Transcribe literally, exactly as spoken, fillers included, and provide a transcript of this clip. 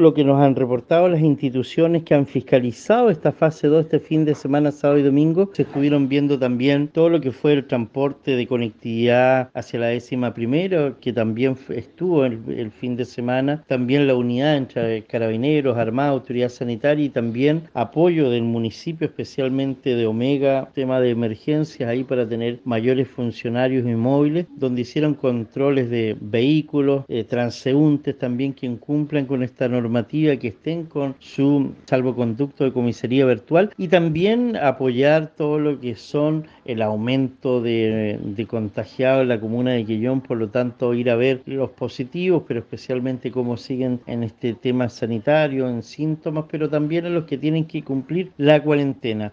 lo que nos han reportado las instituciones que han fiscalizado esta fase dos este fin de semana, sábado y domingo, se estuvieron viendo también todo lo que fue el transporte de conectividad hacia la décima primera, que también estuvo el, el fin de semana, también la unidad entre carabineros, armados, autoridad sanitaria y también apoyo del municipio, especialmente de Omega, tema de emergencias ahí para tener mayores funcionarios y móviles, donde hicieron controles de vehículos, eh, transeúntes también que incumplan con esta normativa, que estén con su salvoconducto de comisaría virtual, y también apoyar todo lo que son el aumento de, de contagiados en la comuna de Quellón, por lo tanto ir a ver los positivos, pero especialmente cómo siguen en este tema sanitario, en síntomas, pero también en los que tienen que cumplir la cuarentena.